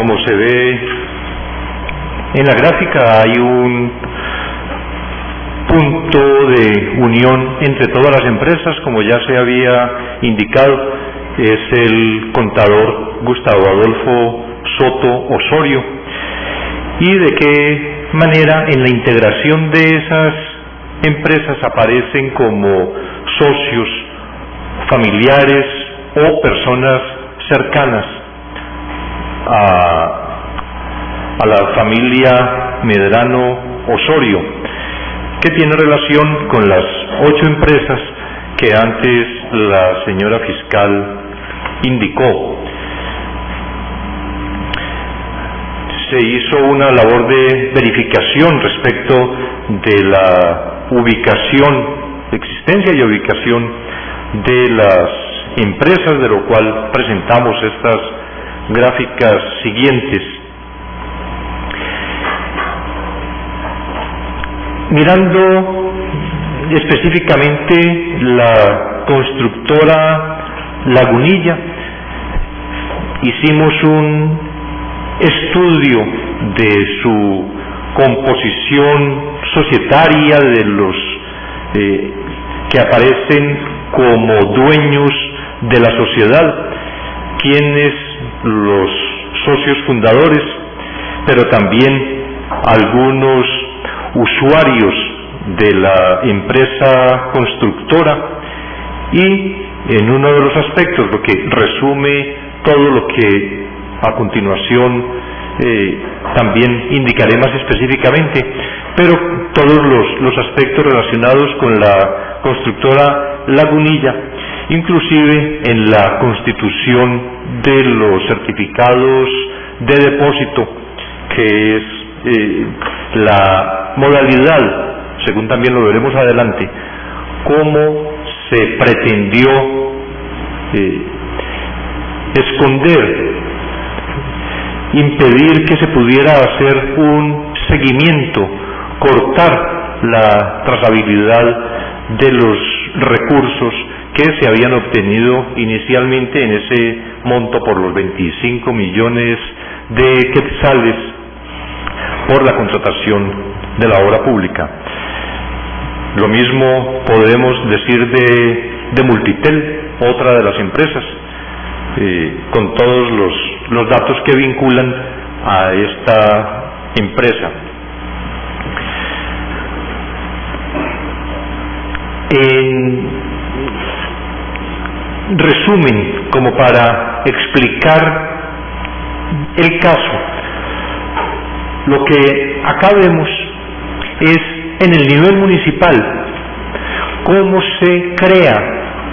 como se ve en la gráfica, hay un punto de unión entre todas las empresas, como ya se había indicado, es el contador Gustavo Adolfo Soto Osorio, y de qué manera en la integración de esas empresas aparecen como socios, familiares o personas cercanas a la familia Medrano Osorio, que tiene relación con las 8 empresas que antes la señora fiscal indicó. Se hizo una labor de verificación respecto de la ubicación, existencia y ubicación de las empresas, de lo cual presentamos estas gráficas siguientes. Mirando específicamente la constructora Lagunilla, hicimos un estudio de su composición societaria, de los que aparecen como dueños de la sociedad, quienes los socios fundadores, pero también algunos usuarios de la empresa constructora, y en uno de los aspectos, lo que resume todo lo que a continuación también indicaré más específicamente, pero todos los aspectos relacionados con la constructora Lagunilla, inclusive en la constitución de los certificados de depósito, que es la modalidad, según también lo veremos adelante, cómo se pretendió esconder, impedir que se pudiera hacer un seguimiento, cortar la trazabilidad de los recursos que se habían obtenido inicialmente en ese monto por los 25 millones de quetzales por la contratación de la obra pública. Lo mismo podemos decir de Multitel, otra de las empresas, con todos los datos que vinculan a esta empresa. En resumen, como para explicar el caso, lo que acá vemos es en el nivel municipal cómo se crea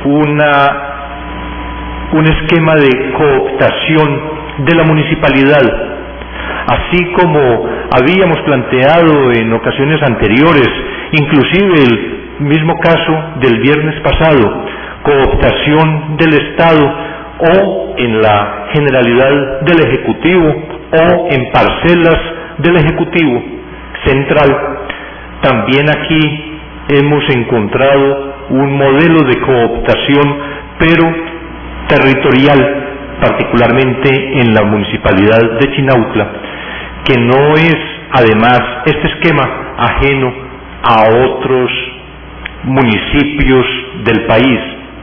un esquema de cooptación de la municipalidad, así como habíamos planteado en ocasiones anteriores, inclusive el mismo caso del viernes pasado, cooptación del Estado o en la generalidad del Ejecutivo o en parcelas del Ejecutivo Central. También aquí hemos encontrado un modelo de cooptación, pero territorial, particularmente en la municipalidad de Chinautla, que no es además este esquema ajeno a otros municipios del país.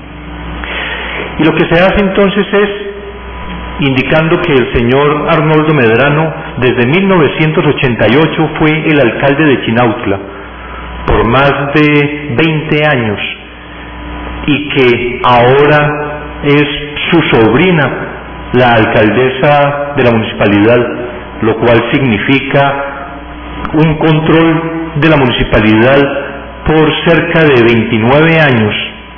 Y lo que se hace entonces es indicando que el señor Arnoldo Medrano desde 1988 fue el alcalde de Chinautla por más de 20 años y que ahora es su sobrina la alcaldesa de la municipalidad, lo cual significa un control de la municipalidad por cerca de 29 años.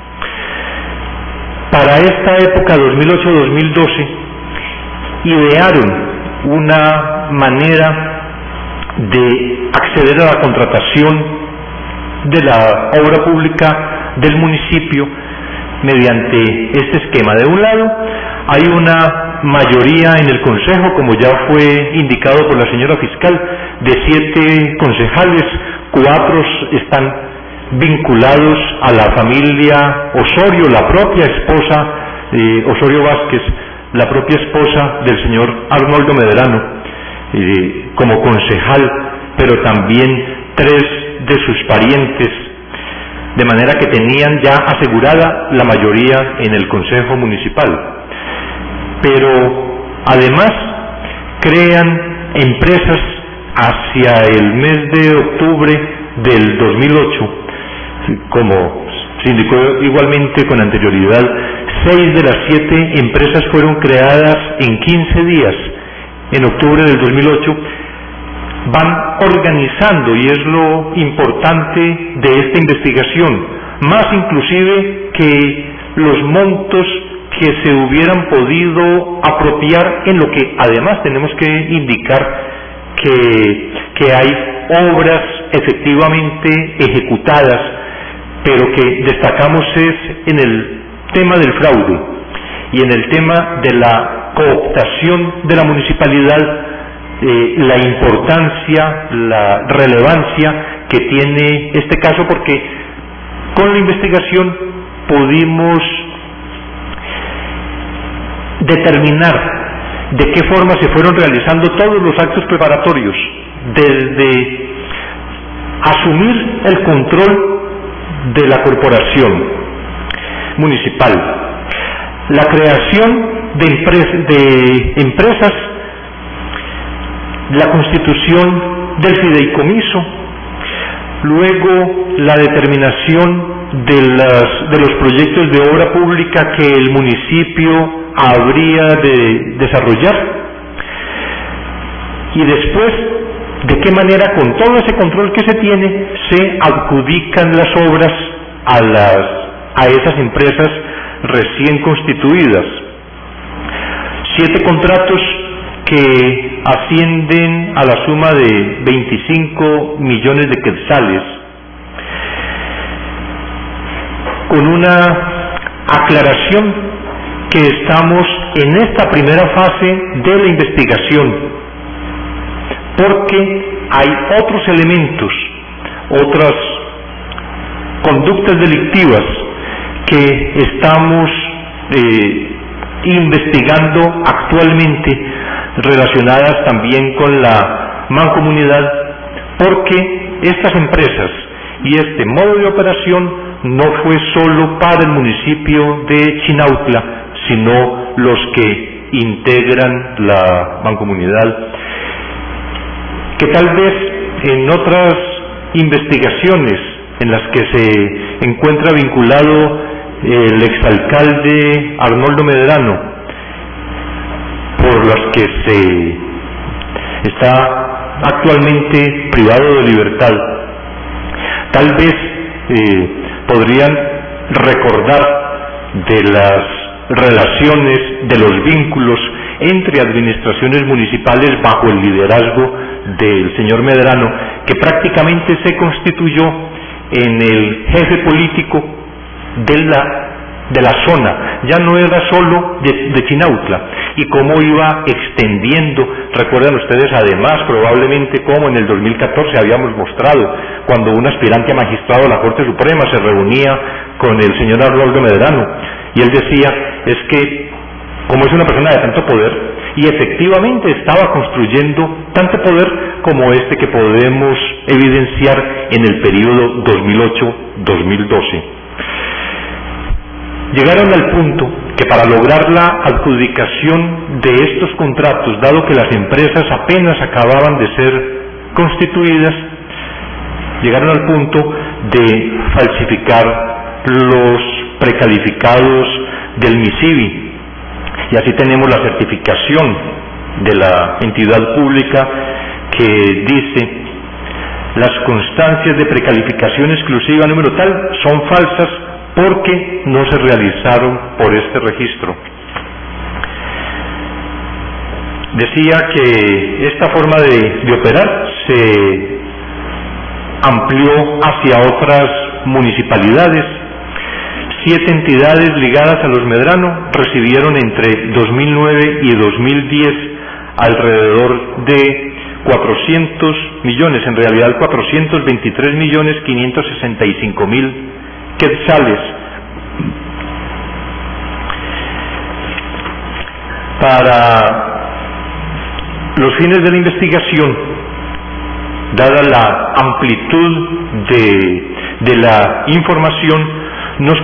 Para esta época 2008-2012 idearon una manera de acceder a la contratación de la obra pública del municipio mediante este esquema. De un lado hay una mayoría en el consejo, como ya fue indicado por la señora fiscal, de 7 concejales, 4 están vinculados a la familia Osorio, la propia esposa Osorio Vázquez la propia esposa del señor Arnoldo Medrano, como concejal, pero también 3 de sus parientes, de manera que tenían ya asegurada la mayoría en el Consejo Municipal. Pero además crean empresas hacia el mes de octubre del 2008, como se indicó igualmente con anterioridad. 6 de las 7 empresas fueron creadas en 15 días, en octubre del 2008. Van organizando, y es lo importante de esta investigación, más inclusive que los montos que se hubieran podido apropiar, en lo que además tenemos que indicar que hay obras efectivamente ejecutadas, pero que destacamos es en el tema del fraude y en el tema de la cooptación de la municipalidad, la importancia, la relevancia que tiene este caso, porque con la investigación pudimos determinar de qué forma se fueron realizando todos los actos preparatorios, desde asumir el control de la corporación municipal, la creación de empresas, la constitución del fideicomiso, luego la determinación de los proyectos de obra pública que el municipio habría de desarrollar, y después de qué manera, con todo ese control que se tiene, se adjudican las obras a esas empresas recién constituidas. 7 contratos que ascienden a la suma de 25 millones de quetzales, con una aclaración que estamos en esta primera fase de la investigación, porque hay otros elementos, otras conductas delictivas que estamos investigando actualmente, relacionadas también con la mancomunidad, porque estas empresas y este modo de operación no fue solo para el municipio de Chinautla, sino los que integran la mancomunidad, que tal vez en otras investigaciones en las que se encuentra vinculado el exalcalde Arnoldo Medrano, por las que se está actualmente privado de libertad, tal vez podrían recordar de las relaciones, de los vínculos entre administraciones municipales bajo el liderazgo del señor Medrano, que prácticamente se constituyó en el jefe político de la zona. Ya no era solo de Chinautla, y cómo iba extendiendo. Recuerdan ustedes además probablemente cómo en el 2014 habíamos mostrado cuando un aspirante a magistrado de la Corte Suprema se reunía con el señor Arnoldo Medrano, y él decía, es que como es una persona de tanto poder, y efectivamente estaba construyendo tanto poder como este que podemos evidenciar en el periodo 2008-2012. Llegaron al punto que para lograr la adjudicación de estos contratos, dado que las empresas apenas acababan de ser constituidas, llegaron al punto de falsificar los precalificados del MISIBI, y así tenemos la certificación de la entidad pública que dice: las constancias de precalificación exclusiva número tal son falsas porque no se realizaron por este registro. Decía que esta forma de operar se amplió hacia otras municipalidades. 7 entidades ligadas a los Medrano recibieron entre 2009 y 2010 alrededor de 400 millones, en realidad 423.565.000 quetzales. Para los fines de la investigación, dada la amplitud de la información, nos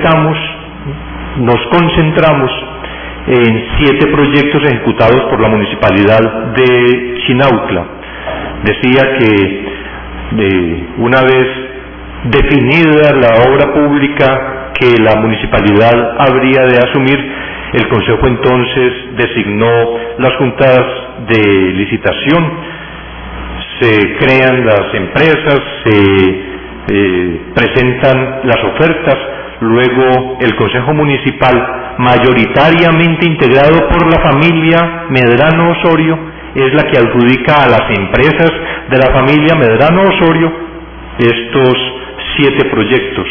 concentramos en 7 proyectos ejecutados por la Municipalidad de Chinautla. Decía que una vez definida la obra pública que la municipalidad habría de asumir, el Consejo entonces designó las juntas de licitación, se crean las empresas, se presentan las ofertas, luego el Consejo Municipal, mayoritariamente integrado por la familia Medrano Osorio, es la que adjudica a las empresas de la familia Medrano Osorio estos 7 proyectos.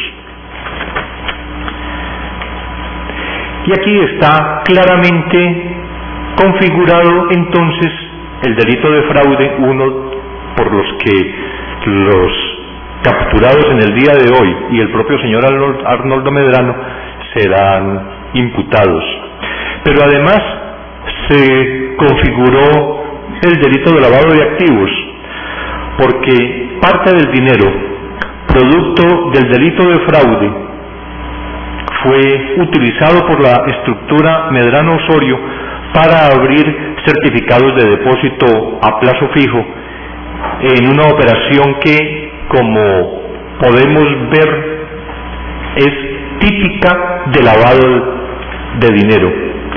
Y aquí está claramente configurado entonces el delito de fraude, uno por los que los capturados en el día de hoy y el propio señor Arnoldo Medrano serán imputados. Pero además se configuró el delito de lavado de activos, porque parte del dinero producto del delito de fraude fue utilizado por la estructura Medrano Osorio para abrir certificados de depósito a plazo fijo en una operación que, como podemos ver, es típica de lavado de dinero.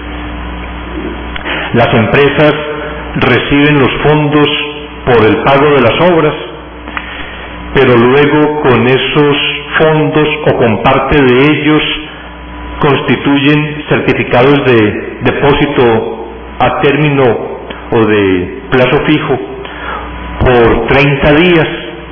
Las empresas reciben los fondos por el pago de las obras, pero luego con esos fondos o con parte de ellos constituyen certificados de depósito a término o de plazo fijo por 30 días.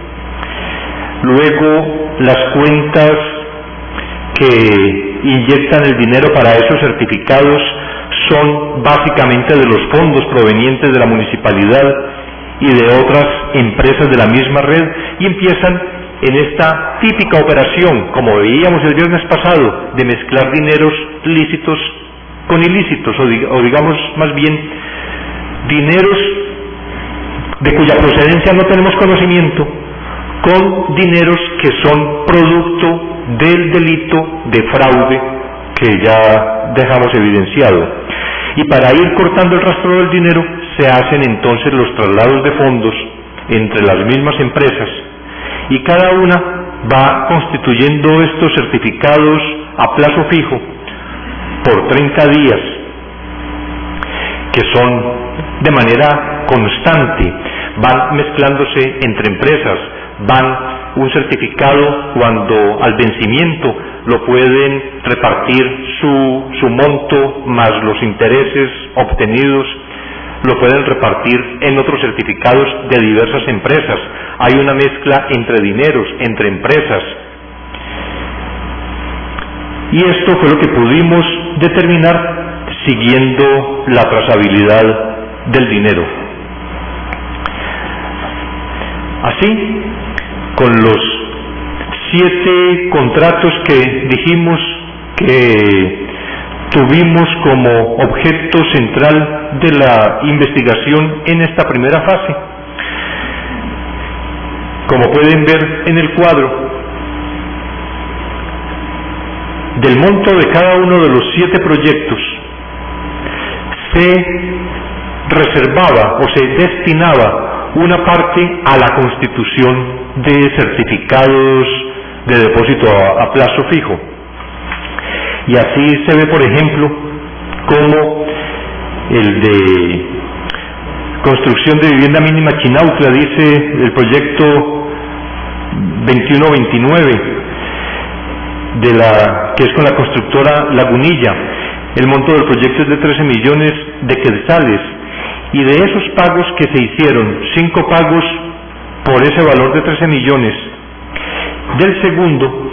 Luego las cuentas que inyectan el dinero para esos certificados son básicamente de los fondos provenientes de la municipalidad y de otras empresas de la misma red, y empiezan en esta típica operación, como veíamos el viernes pasado, de mezclar dineros lícitos con ilícitos, o digamos más bien dineros de cuya procedencia no tenemos conocimiento, con dineros que son producto del delito de fraude que ya dejamos evidenciado. Y para ir cortando el rastro del dinero, se hacen entonces los traslados de fondos entre las mismas empresas, y cada una va constituyendo estos certificados a plazo fijo por 30 días, que son de manera constante, van mezclándose entre empresas, van un certificado cuando al vencimiento lo pueden repartir su monto más los intereses obtenidos, lo pueden repartir en otros certificados de diversas empresas. Hay una mezcla entre dineros, entre empresas. Y esto fue lo que pudimos determinar siguiendo la trazabilidad del dinero. Así, con los 7 contratos que dijimos que tuvimos como objeto central de la investigación en esta primera fase, como pueden ver en el cuadro, del monto de cada uno de los 7 proyectos se reservaba o se destinaba una parte a la constitución de certificados de depósito a plazo fijo. Y así se ve, por ejemplo, como el de construcción de vivienda mínima Chinautla, dice el proyecto 2129, que es con la constructora Lagunilla. El monto del proyecto es de 13 millones de quetzales, y de esos pagos que se hicieron, 5 pagos por ese valor de 13 millones, del segundo,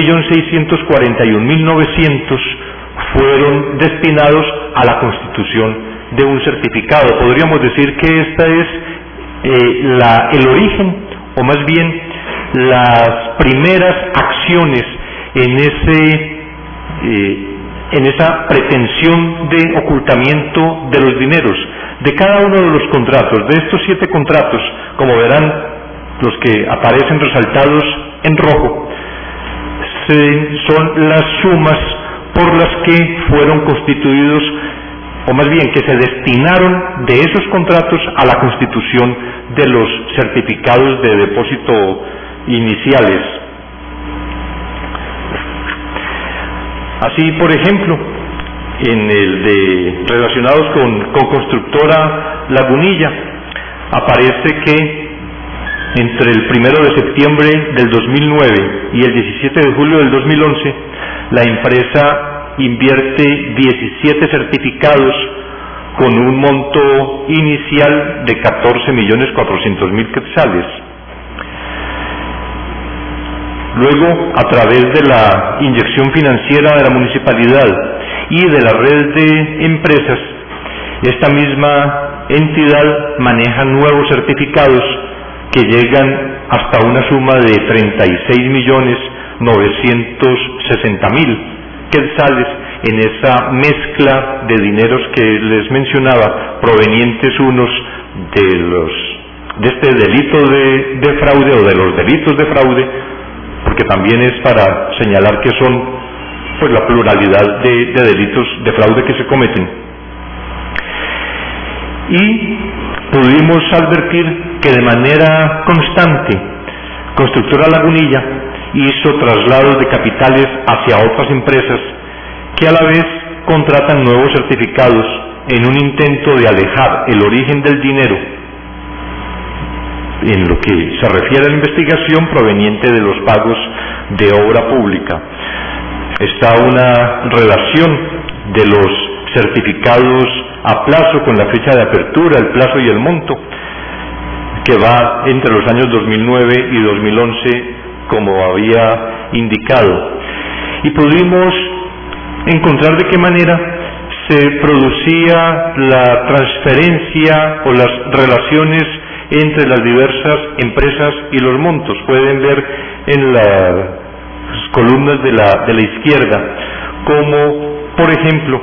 1.641.900 fueron destinados a la constitución de un certificado. Podríamos decir que esta es el origen, o más bien las primeras acciones en ese en esa pretensión de ocultamiento de los dineros de cada uno de los contratos. De estos 7 contratos, como verán, los que aparecen resaltados en rojo, son las sumas por las que fueron constituidos, o más bien que se destinaron de esos contratos a la constitución de los certificados de depósito iniciales. Así, por ejemplo, en el de relacionados con Constructora Lagunilla, aparece que entre el 1 de septiembre del 2009 y el 17 de julio del 2011, la empresa invierte 17 certificados con un monto inicial de 14.400.000 quetzales. Luego, a través de la inyección financiera de la municipalidad y de la red de empresas, esta misma entidad maneja nuevos certificados que llegan hasta una suma de 36.960.000 quetzales en esa mezcla de dineros que les mencionaba, provenientes unos de este delito de fraude o de los delitos de fraude, porque también es para señalar que son pues la pluralidad de delitos de fraude que se cometen. Y pudimos advertir que de manera constante Constructora Lagunilla hizo traslados de capitales hacia otras empresas que a la vez contratan nuevos certificados en un intento de alejar el origen del dinero en lo que se refiere a la investigación proveniente de los pagos de obra pública. Está una relación de los certificados a plazo con la fecha de apertura, el plazo y el monto, que va entre los años 2009 y 2011, como había indicado. Y pudimos encontrar de qué manera se producía la transferencia o las relaciones entre las diversas empresas y los montos. Pueden ver en las columnas de la izquierda como, por ejemplo,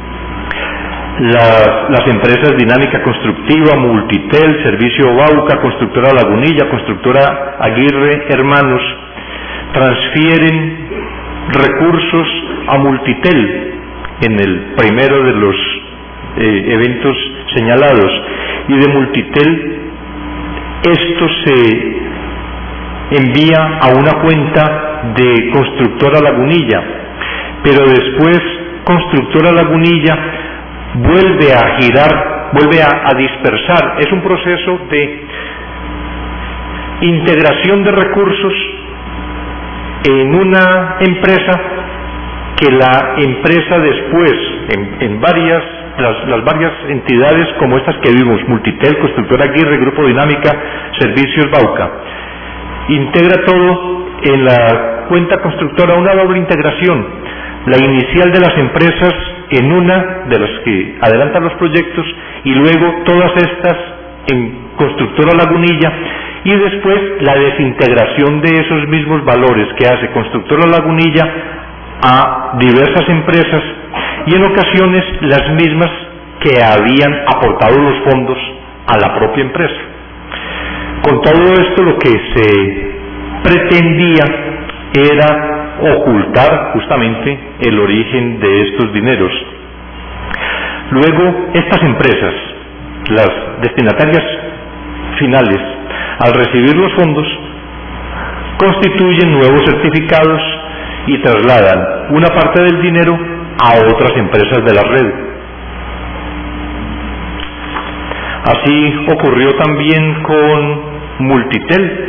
las empresas Dinámica Constructiva, Multitel, Servicio Bauca, Constructora Lagunilla, Constructora Aguirre Hermanos, transfieren recursos a Multitel en el primero de los eventos señalados, y de Multitel esto se envía a una cuenta de Constructora Lagunilla, pero después Constructora Lagunilla vuelve a girar, vuelve a dispersar. Es un proceso de integración de recursos en una empresa que la empresa después, en varias, las varias entidades como estas que vimos, Multitel, Constructora Aguirre, Grupo Dinámica, Servicios Bauca, integra todo en la cuenta constructora, una doble integración, la inicial de las empresas en una de las que adelantan los proyectos y luego todas estas en Constructora Lagunilla, y después la desintegración de esos mismos valores que hace Constructora Lagunilla a diversas empresas, y en ocasiones las mismas que habían aportado los fondos a la propia empresa. Con todo esto lo que se pretendía era ocultar justamente el origen de estos dineros. Luego, estas empresas, las destinatarias finales, al recibir los fondos, constituyen nuevos certificados y trasladan una parte del dinero a otras empresas de la red. Así ocurrió también con Multitel.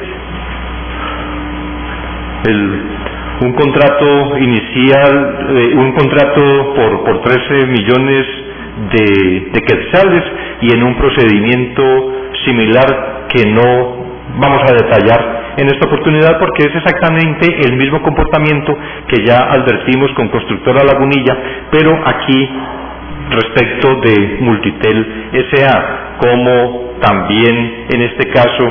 Un contrato inicial, un contrato por 13 millones de quetzales, y en un procedimiento similar que no vamos a detallar en esta oportunidad porque es exactamente el mismo comportamiento que ya advertimos con Constructora Lagunilla, pero aquí respecto de Multitel S.A., como también en este caso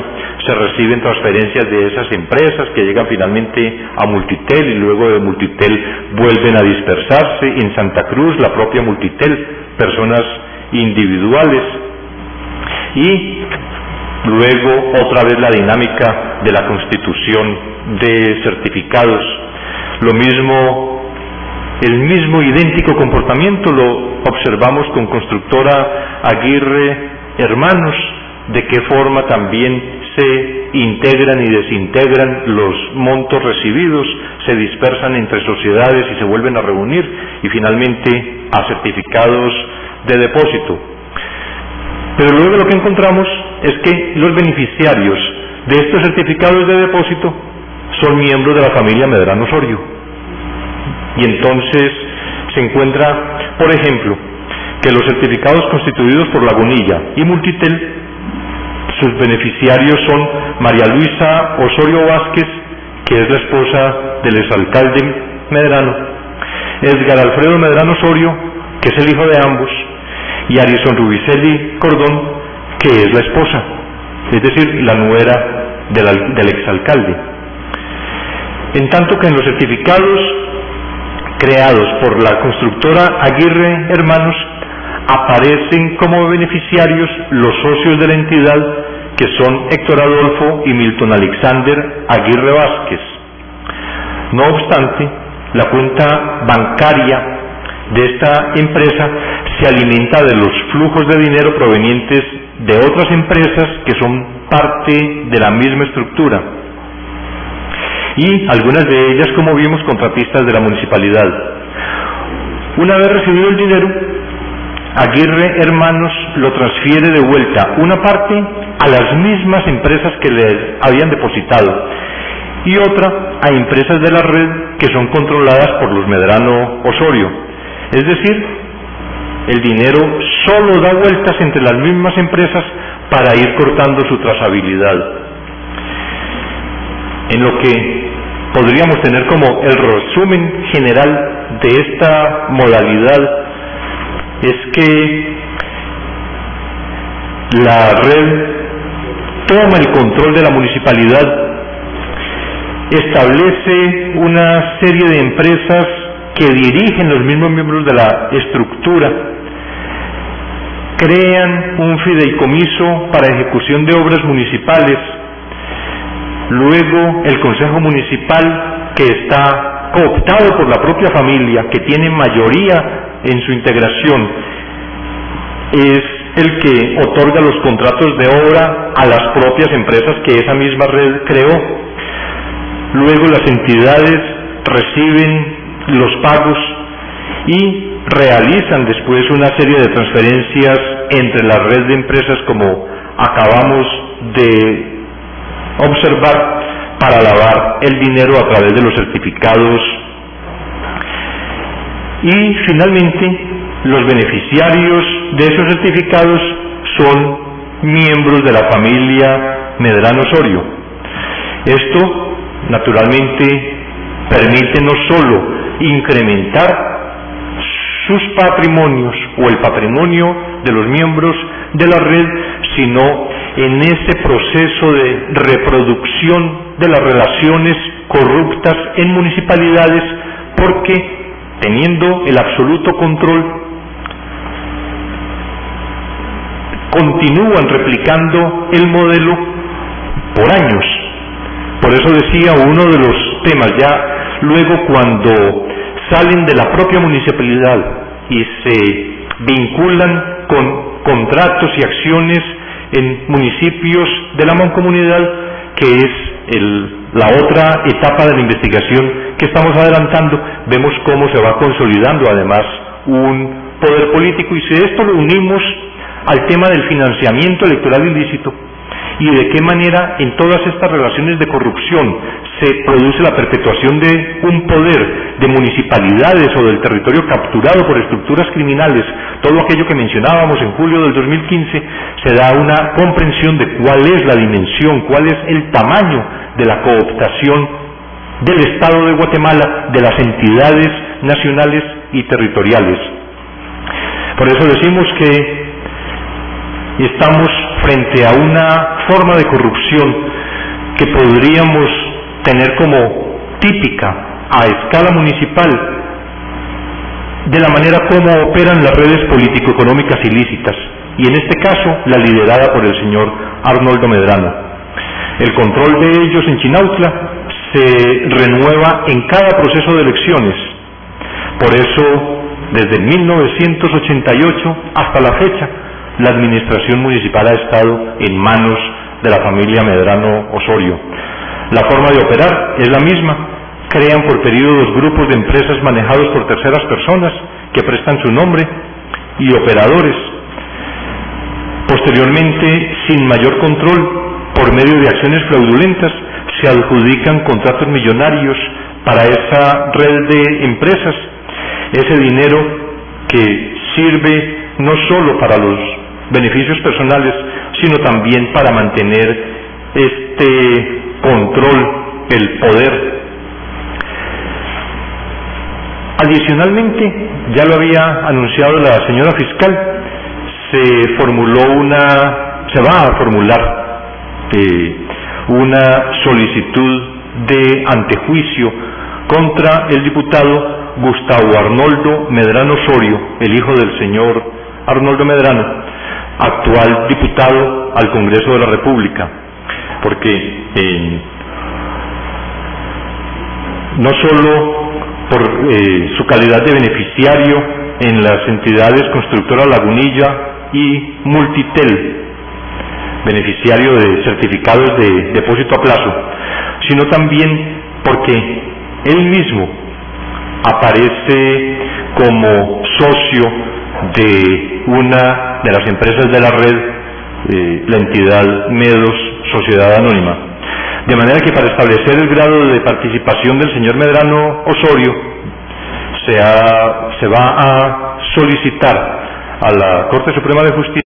se reciben transferencias de esas empresas que llegan finalmente a Multitel y luego de Multitel vuelven a dispersarse. En Santa Cruz, la propia Multitel, personas individuales. Y luego otra vez la dinámica de la constitución de certificados. Lo mismo, el mismo idéntico comportamiento lo observamos con Constructora Aguirre Hermanos, de qué forma también se integran y desintegran los montos recibidos, se dispersan entre sociedades y se vuelven a reunir, y finalmente a certificados de depósito. Pero luego lo que encontramos es que los beneficiarios de estos certificados de depósito son miembros de la familia Medrano Osorio. Y entonces se encuentra, por ejemplo, que los certificados constituidos por Lagunilla y Multitel, sus beneficiarios son María Luisa Osorio Vázquez, que es la esposa del exalcalde Medrano, Edgar Alfredo Medrano Osorio, que es el hijo de ambos, y Arison Rubicelli Cordón, que es la esposa, es decir, la nuera del exalcalde. En tanto que en los certificados creados por la constructora Aguirre Hermanos aparecen como beneficiarios los socios de la entidad, que son Héctor Adolfo y Milton Alexander Aguirre Vázquez. No obstante, la cuenta bancaria de esta empresa se alimenta de los flujos de dinero provenientes de otras empresas que son parte de la misma estructura, y algunas de ellas, como vimos, contratistas de la municipalidad. Una vez recibido el dinero, Aguirre Hermanos lo transfiere de vuelta, una parte a las mismas empresas que le habían depositado y otra a empresas de la red que son controladas por los Medrano Osorio. Es decir, el dinero solo da vueltas entre las mismas empresas para ir cortando su trazabilidad. En lo que podríamos tener como el resumen general de esta modalidad es que la red toma el control de la municipalidad, establece una serie de empresas que dirigen los mismos miembros de la estructura, crean un fideicomiso para ejecución de obras municipales, luego el Consejo Municipal, que está cooptado por la propia familia, que tiene mayoría en su integración, es el que otorga los contratos de obra a las propias empresas que esa misma red creó. Luego las entidades reciben los pagos y realizan después una serie de transferencias entre la red de empresas, como acabamos de observar, para lavar el dinero a través de los certificados. Y finalmente, los beneficiarios de esos certificados son miembros de la familia Medrano Osorio. Esto, naturalmente, permite no solo incrementar sus patrimonios o el patrimonio de los miembros de la red, sino en ese proceso de reproducción de las relaciones corruptas en municipalidades, porque teniendo el absoluto control, continúan replicando el modelo por años. Por eso decía, uno de los temas, ya luego cuando salen de la propia municipalidad y se vinculan con contratos y acciones en municipios de la mancomunidad, que es la otra etapa de la investigación que estamos adelantando, vemos cómo se va consolidando además un poder político, y si esto lo unimos al tema del financiamiento electoral ilícito y de qué manera en todas estas relaciones de corrupción se produce la perpetuación de un poder de municipalidades o del territorio capturado por estructuras criminales, todo aquello que mencionábamos en julio del 2015, se da una comprensión de cuál es la dimensión, cuál es el tamaño de la cooptación del Estado de Guatemala, de las entidades nacionales y territoriales. Por eso decimos que estamos frente a una forma de corrupción que podríamos tener como típica a escala municipal, de la manera como operan las redes político-económicas ilícitas, y en este caso la liderada por el señor Arnoldo Medrano. El control de ellos en Chinautla se renueva en cada proceso de elecciones. Por eso, desde 1988 hasta la fecha, la administración municipal ha estado en manos de la familia Medrano Osorio. La forma de operar es la misma. Crean por periodos grupos de empresas manejados por terceras personas que prestan su nombre y operadores. Posteriormente, sin mayor control, por medio de acciones fraudulentas, se adjudican contratos millonarios para esa red de empresas. Ese dinero que sirve no solo para los beneficios personales, sino también para mantener este control, el poder. Adicionalmente, ya lo había anunciado la señora fiscal, se va a formular una solicitud de antejuicio contra el diputado Gustavo Arnoldo Medrano Osorio, el hijo del señor Arnoldo Medrano, actual diputado al Congreso de la República, porque no solo por su calidad de beneficiario en las entidades Constructora Lagunilla y Multitel, beneficiario de certificados de depósito a plazo, sino también porque él mismo aparece como socio de una de las empresas de la red, la entidad Medos Sociedad Anónima. De manera que para establecer el grado de participación del señor Medrano Osorio, se va a solicitar a la Corte Suprema de Justicia